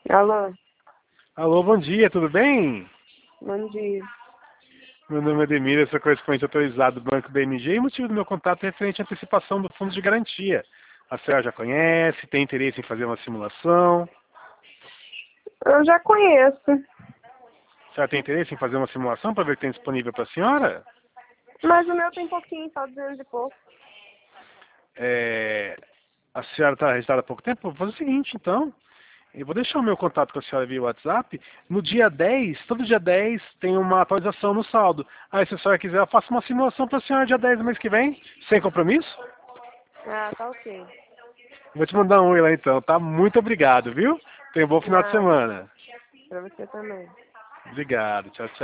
Alô, Alô, bom dia, tudo bem? bom dia. Meu nome é Ademir, eu sou correspondente autorizado do Banco BMG e o motivo do meu contato é referente à antecipação do fundo de garantia. A senhora já conhece, tem interesse em fazer uma simulação? Eu já conheço, A senhora tem interesse em fazer uma simulação para ver o que tem disponível para a senhora? mas o meu tem pouquinho, só 200 e pouco. A senhora está registrada há pouco tempo? Vou fazer o seguinte, então. Eu vou deixar o meu contato com a senhora via WhatsApp. No dia 10, todo dia 10 tem uma atualização no saldo. Aí, se a senhora quiser, eu faço uma simulação para a senhora dia 10 do mês que vem, sem compromisso. Ah, tá ok. Vou te mandar um oi lá então, tá? Muito obrigado, viu? Tenha um bom final de Nada, semana. pra você também. Obrigado, tchau, tchau.